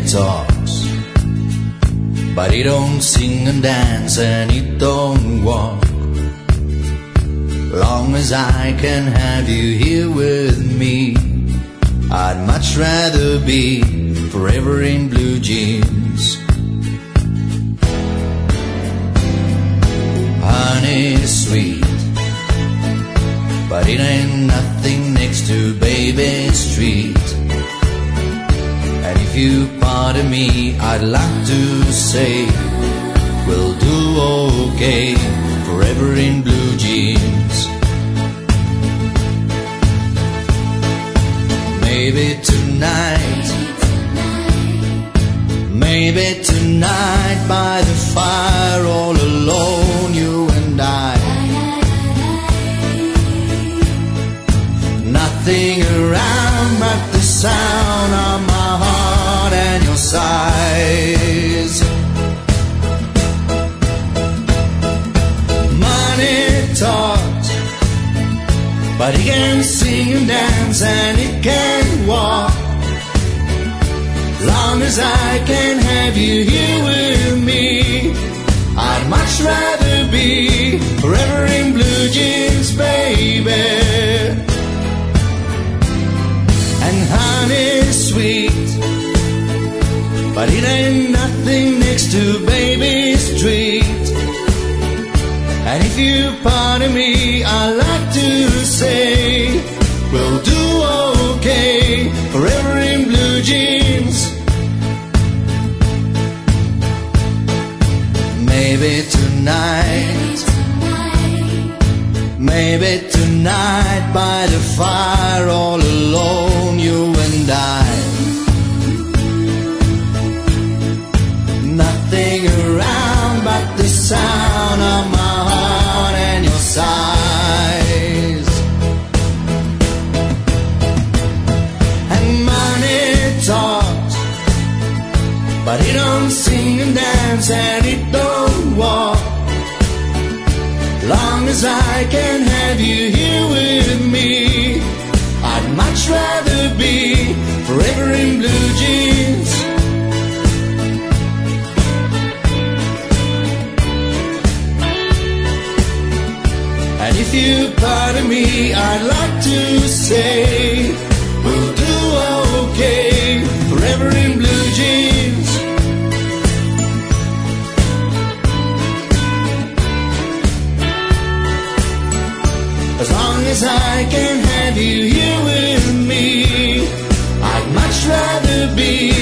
talks, but he don't sing and dance and he don't walk. Long as I can have you here with me, I'd much rather be forever in blue jeans. Honey sweet, but it ain't nothing next to Baby Street. And if you pardon me, I'd like to say we'll do okay forever in blue jeans. Maybe tonight, maybe tonight by the fire all alone, you and I. Nothing around but the sound of my heart and your sighs. Money talks, but he can sing and dance and he can walk. Long as I can have you here with me, I'd much rather be forever in blue jeans, baby. And honey sweet, but it ain't nothing next to Baby Street. And if you pardon me, I'd like to say we'll do okay forever in blue jeans. Maybe tonight, maybe tonight by the fire all alone, you and I. Nothing around but the sound of my heart and your sighs. And money talks, but it don't sing and dance and it don't walk. Long as I can have you here with me, I'd much rather be forever in blue jeans. And if you pardon me, I'd like to say we'll do okay forever in blue jeans. As long as I can have you here with me, I'd much rather be